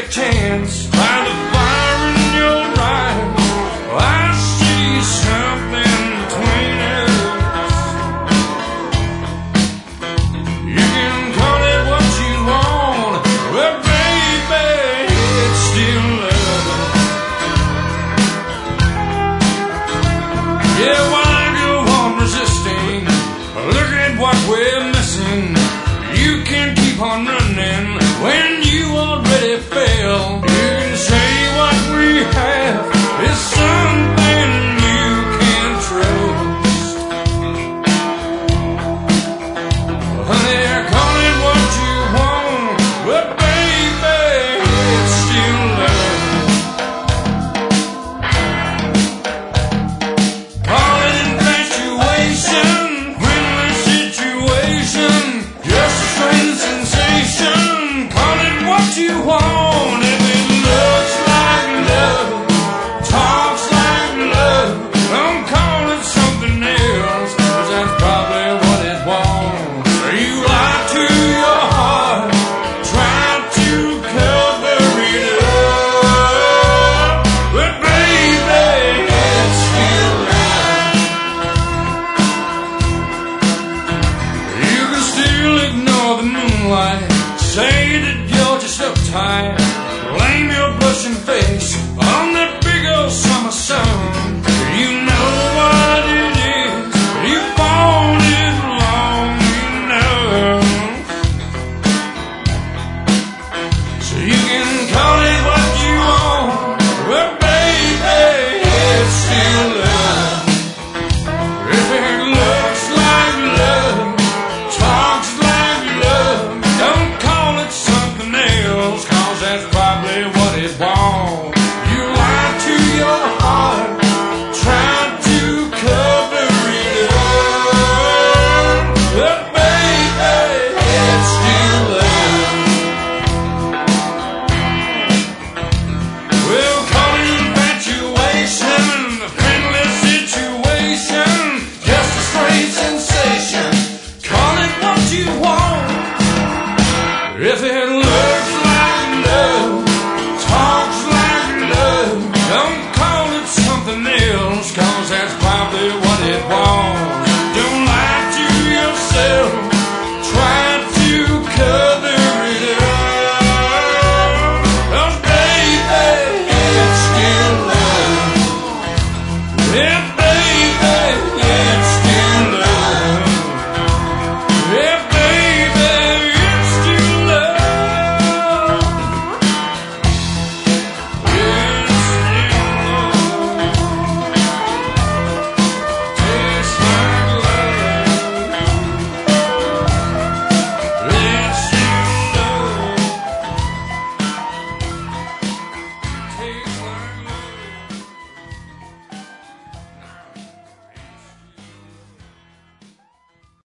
take a chance. Find a fire in your eyes. I see something between us. You can call it what you want, but baby, it's still love. Yeah, while I go on resisting, look at what we're missing. You can keep on running when you already fail. You can say what we have is something you can't trust. Honey, call it what you want, but baby, it's still love. Call it infatuation, friendly situation, just a strange sensation. Call it what you want. If it looks like love, talks like love, don't call it something else, 'cause that's probably what it wants. You lie to your heart, try to cover it up, but baby, it's still love. You can still ignore the moonlight, say that you're just uptight, blame your blushing face on that big old summer sun. You know what it is, you want it long enough. So you can call it what you want, but baby, it's still love. If it looks like love, talks like love, don't call it something else, 'cause that's probably what it wants. You lie to your heart, try to cover it up, but baby, it's still love. We'll call it infatuation, a friendly situation, just a strange sensation. Call it what you want. If it